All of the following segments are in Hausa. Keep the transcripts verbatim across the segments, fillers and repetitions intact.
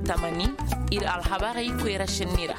tamani ir alhabari kwera shinira.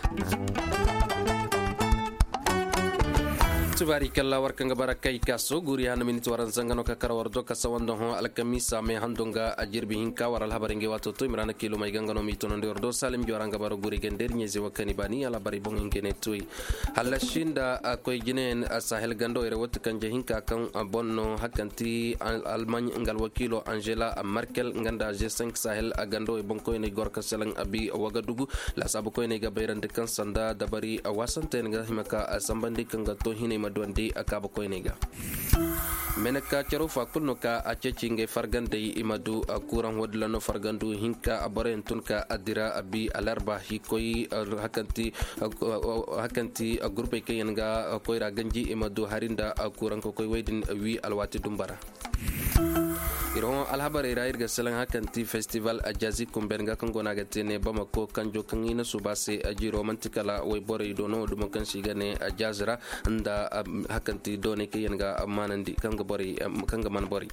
tubari kala warkanga barakai kaso guri hana minit waran zangano ka karawardo ka sawando ho alkamisa me handonga ajirbi hinka waral habaringe wato to imrana kilo may gangano mi tono ndordo salim joranga baro guri gender nyezi wakani bani ala bari bon ingene tuy halashinda akoy jinen sahel gando ere wot kanje hinka kan bonno hakanti almany ngal wakilo angela merkel nganda g cinq sahel agando e bonko ne gorka selang abi wagadugu la sabu ko ne gabayrande kan sanda dabari wasante nga himaka sambandi kanga to hine madwandi akaba ko nega menaka charo fakulno ka acechinge fargande imadu kuran wadla no fargandu hinka abare tunka adira abi alarba hikoy hakanti hakanti grupe kayanga koyra ganji imadu harinda kuran ko koy wedin wi alwati dumbara iron alhabare rair ga salan hakanti festival ajazi kumbenga kangona gatene bamako kanjo kangina subase aji romantikala way bore dono dum kan sigane ajazra nda hakanti done kayanga manandi kanga bore kanga man bore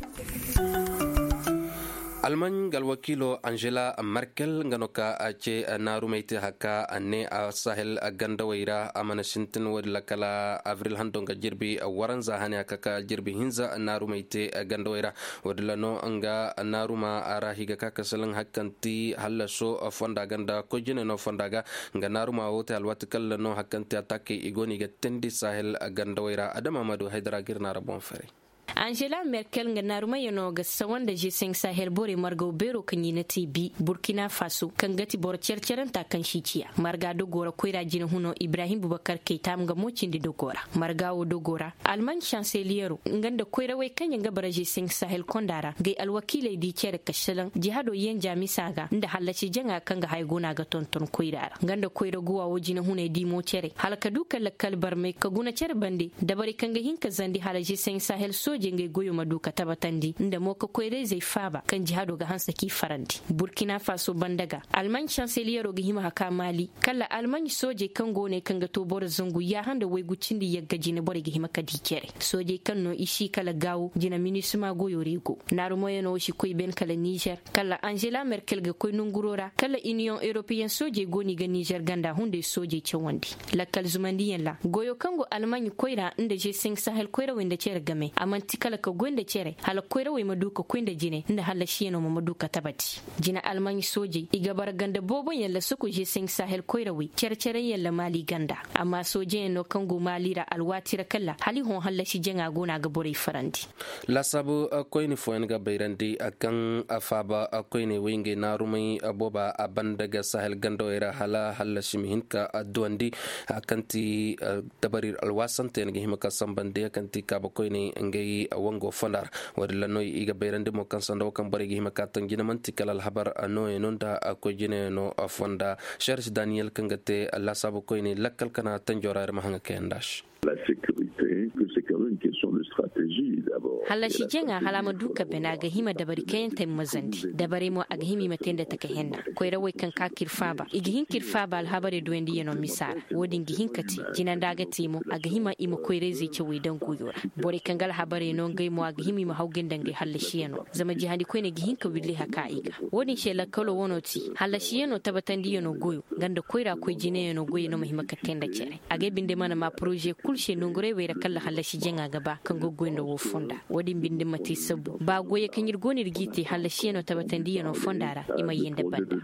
alman gal wakilo angela merkel nganoka ace narumaite haka anne a sahel ganda waira amana shintin wadla kala avril handonga jirbi waran zahane haka jirbi hinza narumaite ganda waira wadla no anga naruma ara higa kaka salan hakanti halaso fonda ganda ko jine no fondaga nga naruma wote alwat kala no hakanti atake igoni ga tendi sahel ganda waira adama madu haidara girna rabon fere Angela Merkel nga naruma yono ga sawanda G cinq Sahel bore marga bero kanyina T B Burkina Faso kangati bor cerceren ta kan shiciya marga do gora koira jina huno Ibrahim Boubacar Keita nga mocindi do gora marga wo do gora Alman chancelier nganda koira way kanya nga bara G cinq Sahel kondara gai alwakile di cere kashalan jihado yen jami saga nda halaci janga kanga haygona ga tonton koira nganda koira guwa wo jina huno di mo cere halaka duka lakal barme kaguna cere bande dabari kanga hinka zandi hala G cinq Sahel so jenge goyo maduka tabatandi inda moka koyre zai faba kan jihado ga hansa ki farandi Burkina Faso bandaga Alman chancelier ga hima haka Mali kala Alman soje kan gone kan ga to bor zungu ya handa wai gucindi ya gaji ne bor ga hima ka dikere soje kan no ishi kala gawo jina minisma goyo rego naru moye no shi koy ben kala Niger kala Angela Merkel ga koy nungurora kala Union European soje goni ga Niger ganda hunde soje cewandi la kal zumandiyan la goyo kango Alman koyra inda G cinq Sahel koyra wanda cer game amanti kala ka gwenda cere hala koyra wai maduka kwenda jine inda hala shi no maduka tabati jina almani soje igabar ganda bobon yalla suku G cinq Sahel koyra wai cercere yalla Mali ganda amma soje no kango Malira alwatira kala hali hon hala shi jenga gona ga bore farandi la sabu koyni foen ga bayrandi akan afaba koyni winge narumai aboba abandaga Sahel gando era hala hala shimhinka adwandi akanti dabarir alwasante ngi himaka sambande akanti ka koyni ngai wango fondar wadla noy iga bayrande mo kan sando kan bari gi himaka tangina mantikal al habar no enonda ko jine no fonda Cherche Daniel kangate la sabu koyni lakkal kana tanjorar mahanga kendash la sécurité que c'est quand même une question de stratégie d'abord hala shi jenga hala maduka bena ga hima dabari kayan tay mazandi dabari mo aga himi matenda taka henna koy rawai kan ka kirfaba igi hin kirfaba al habare do endi yeno misar wodin gi hinkati jinan daga timo aga hima imo koy rezi ce wi dan guyora bore kan gal habare no ngai mo aga himi ma hawgen dangi hala shi yeno zama jihadi koy ne gi hinka billi haka iga wodin shela kalo wonoti hala shi yeno tabatandi yeno goyo ganda koyra koy jine yeno goyo no mahima katenda cere aga binde mana ma projet kulshe nungure wera kala hala shi jenga gaba kan gogoyndo wo fonda wodi binde mati sabu ba goye kan yirgoni rigiti hala shi yeno tabatandi yeno fondara ima yende banda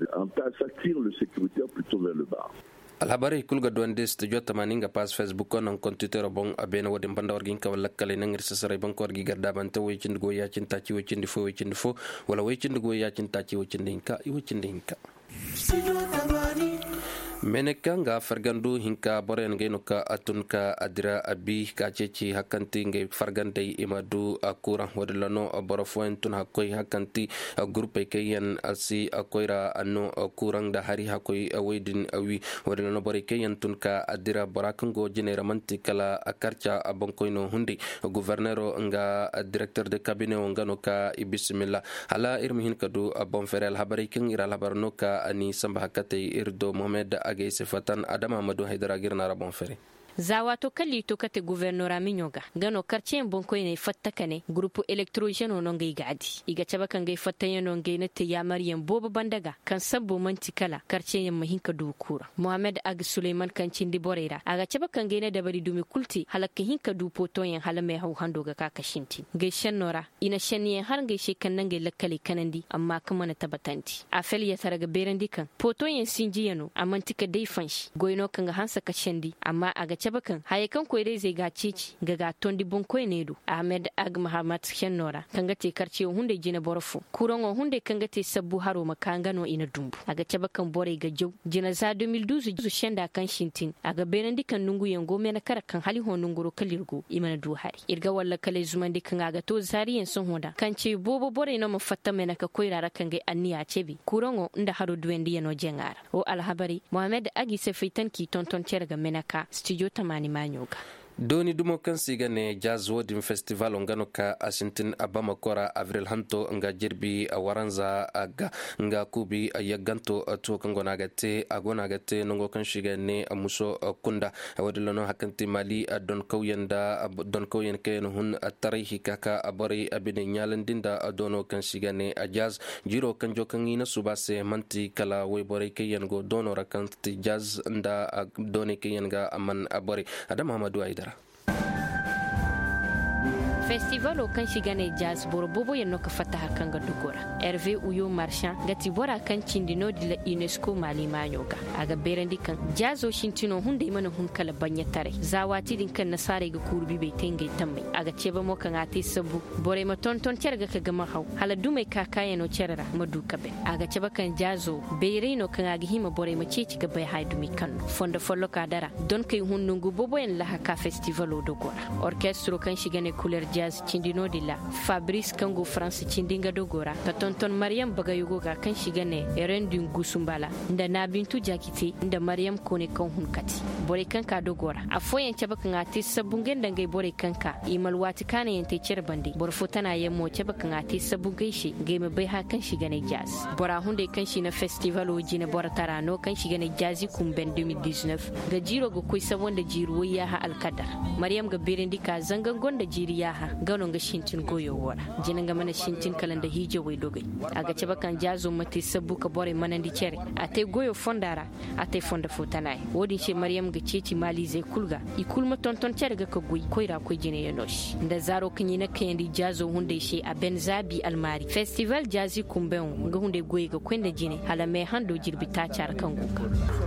alhabari kulga donde studio tamaninga pas Facebook on compteur bon abena wodi banda wargin ka wala kale nangir sasare banko wargi garda bante way cind go ya cinta ci way cind fo way cind fo wala way cind go ya cinta ci way cind hinka i way cind hinka menekanga fargandu hinka boren genuka atunka adira abi kaceci hakanti nge fargande imadu akura wadlano borofoentun hakoy hakanti grupe kayan asi akoira anno kurang da hari hakoy wedin awi wadlano bore kayan tunka adira borakango genera mantikala akarcha abonkoino hundi gouverneur nga directeur de cabinet ngano ka ibismillah hala irmihin kadu bonferel habari king ira labarno ka ani samba hakate irdo mohamed agay sifatan adama Amadou Haidara girna rabon fere zawato kalli to kate guvernora minyoga gano karcen bonko ne fatta kane grupo electrogeno non gai gadi iga caba kan gai fatta yano gai na te yamaryan bobo bandaga kan sabbo manti kala karcen yamma hinka dukura Muhammad Ag Suleiman kan cindi borera aga caba kan gai na dabari dumi kulti halakka hinka du poto yan halame hau hando ga kaka shinti gai shanora ina shaniyen har gai shekan nan gai lakkali kanandi amma kuma na tabatanti a fel ya taraga berandi kan poto yan sinji yano amantika dai fanshi goyno kan ga hansa ka shandi amma aga caba kan haye kan koyre zai ga cici ga ga tondi bonkoy nedu Ahmed Ag Muhammad Shanora kan ga te karce hunde jina borfo kurongo hunde kan ga te sabbu haro makangano ina dumbu aga caba kan bore ga jow jina za deux mille douze zu shanda kan shintin aga berandi kan nungu yango mena kara kan hali honunguro kalirgo imana du hari irga walla kale zumandi kan aga to zariyen son hoda kan ce bobo bore no mafatta mena ka koyrara kan ga anniya cebi kurongo nda haro duwendi yano jengara o alhabari Muhammad Agi se fitan ki tonton cerga menaka studio tamani manyoga doni dumo kan sigane jazz wedding festival ngano ka asintin abama kora avril hanto nga jirbi waranza aga nga kubi yaganto to kan gona gate agona gate nongo kan shigane muso kunda wadilano hakanti mali don kawyanda don kawyen ken hun tarihi kaka abari abine nyalandinda dono kan shigane jazz jiro kan jokan ina subase manti kala we bore kayen go dono rakanti jazz nda doni kayen ga aman abari adam Muhammadu Aidara festival o kan shigane jazz borobobo yanno ka fata hakan ga dukora Hervé Uyo Marchand gati bora kan cindino di la UNESCO mali mayoga aga berandi kan jazz o shintino hunde mana hun kala banya tare zawati din kan nasare ga kurbi be tenge tamme aga ceba mo kan ati sabu bore ma tonton cerga ka gama haw hala dume ka kayano cerara madu kabe aga ceba kan jazz o beirino kan aga hima bore ma cici ga bay haydumi kan fonda follo ka dara don kay hunnungu bobo en la ka festival o dogora orchestre kan shigane couleur jazz cindino dilla Fabrice Kango France cindinga dogora ta tonton Mariam Bagayugo ga kan shigane erendin gusumbala nda nabintu jakiti nda Mariam kone kan hunkati bore kanka dogora afoyen cabakan ati sabungen dangai bore kanka imal wati kana yente cerbandi bor fotana yemmo cabakan ati sabungai shi game bai ha kan shigane jazz bora hunde kan shi na festival o jina bora tarano kan shigane jazzi kumben deux mille dix-neuf ga jiro go koy sabonda jiro ya ha alkadar Mariam ga berendi ka zangan gonda jiri ya ha gano ga shintin goyo wora jina ga mana shintin kalanda hijo wai dogai aga ceba kan jazo mate sabu ka bore manandi cere ate goyo fondara ate fonda fotanai wodi she Mariam ga ceci mali zai kulga i kulma tonton cere ga ka goyi koira ko jine yanosh da zaro kinyi na kayandi jazo hunde she a Benzabi Almari festival jazi kumben ga hunde goyi ga kwenda jine hala me hando jirbi ta char kan guka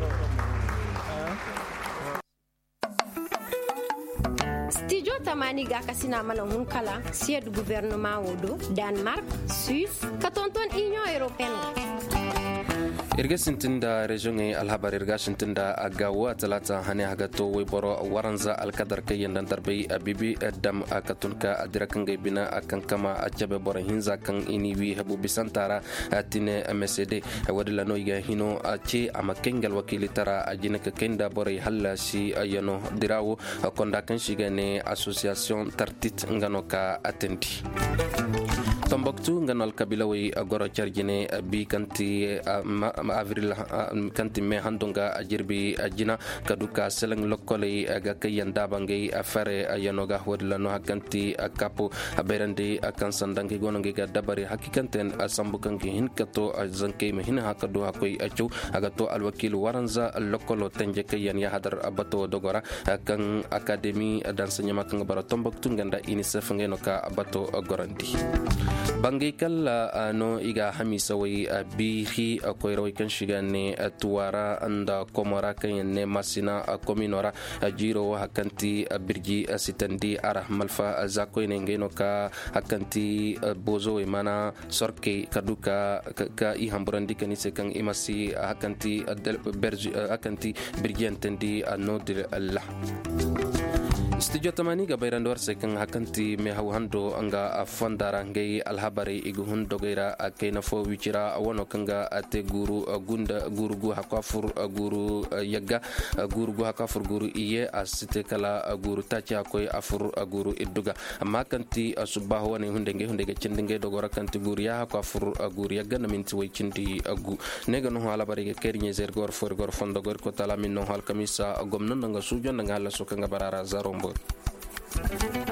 studio tamani ga kasina mana hun kala sied gouvernement wodo Denmark Suisse katonton Union Européenne irga sintinda regione alhabar irga sintinda agawa talata hani hagato we boro waranza alkadar kayen dan darbe abibi dam akatunka adirakan gaibina akan kama ajabe boro hinza kan iniwi habu bisantara atine msd wadila no iga hino ache amakengal wakili tara ajine ka kenda boro halla si ayano dirawo konda kan shigane association tartit ngano ka atendi Tombouctou nganal kabila way agoro charjine bi kanti avril kanti me handonga ajirbi ajina kaduka seleng lokole aga kayanda bangay afare ayanoga wadla no hakanti akapo aberandi akan sandangi gonongi ga dabari hakikanten asambukangi hinkato azanke me hin hakado hakoy achu agato alwakil waranza lokolo tenje kayan ya hadar abato dogora akan akademi d'enseignement kan bara Tombouctou nganda unicef ngeno ka abato gorandi bangi kala no iga hamisa way bihi akoyro kan shigane tuwara anda komora kan ne masina kominora jiro hakanti birji sitandi arah malfa zakoy ne ngeno ka hakanti bozo mana sorke kaduka ka i hamburandi kanise kan imasi hakanti berji hakanti birji antendi no dir Allah studio tamani ga bayran war se kan hakanti me hawhando anga afandara ngay alhabari igu hundogeira akena fo wichira wono kanga ate guru gunda guru gu hakafur guru yagga guru gu hakafur guru iye asite kala guru tacha koy afur guru idduga amma kanti subaho woni hundenge hundege cindenge dogora kanti guru ya hakafur guru yagga naminti way cindi agu nega no halabari ge kernye zer gor for gor fondo gor ko tala min no hal kamisa gomnon nga sujo nga la sokanga barara zarombo.